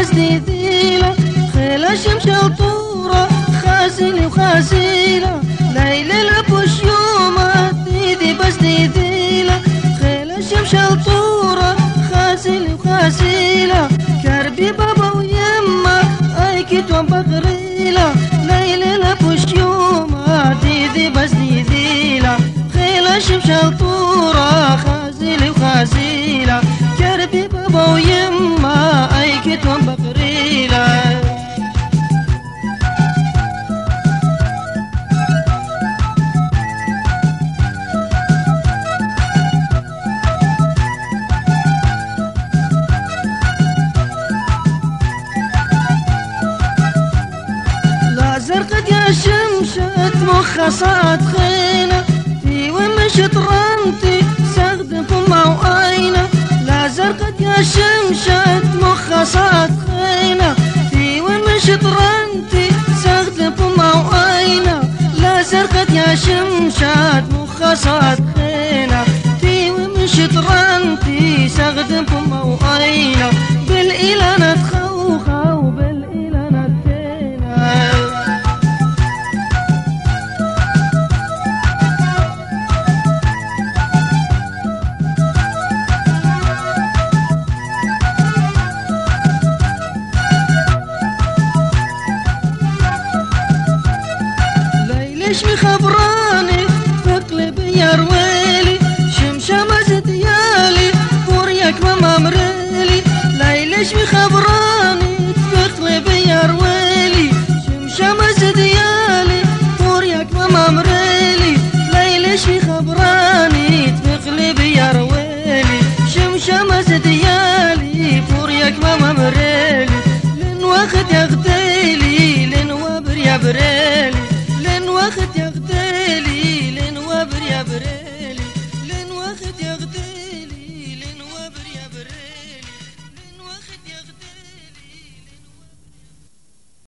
بس دي ذيلة خيلة شمشة وطورة خاسلي وخاسيلة ليلة لبوش يومة دي بس دي ذيلة خيلة شمشة وطورة خاسلي وخاسيلة كربي بابا ويما اي كتوان بقريلة ليلة لبوش يومة دي بس دي ذيلة خيلة شمشة وطورة خاسلي وخاسيلة كربي بابا ويما اي كتوان بقريلة زرقت يا شمشت مخها صعد خينة في ومشت رمتي سغد فمها وعينة لا زرقت يا شمشت مخها صعد خينة في ومشت رمتي سغد فمها وعينة لا زرقت يا شمشت مخها صعد خينة في ومشت رمتي سغد فمها وعينة بالإلانة تخوخة وبالإلانة تينة ليش مخبراني بقلبي يا رويلي شمشمة ديالي فوريك ما مريلي ليش مخبراني بقلبي يا رويلي شمشمة ديالي فوريك ما مريلي ليش مخبراني بقلبي يا رويلي شمشمة ديالي فوريك ما مريلي لن وقت يا غديلي لن وبر يا بريلي وقت يا غديلي لين وبر يا بريلي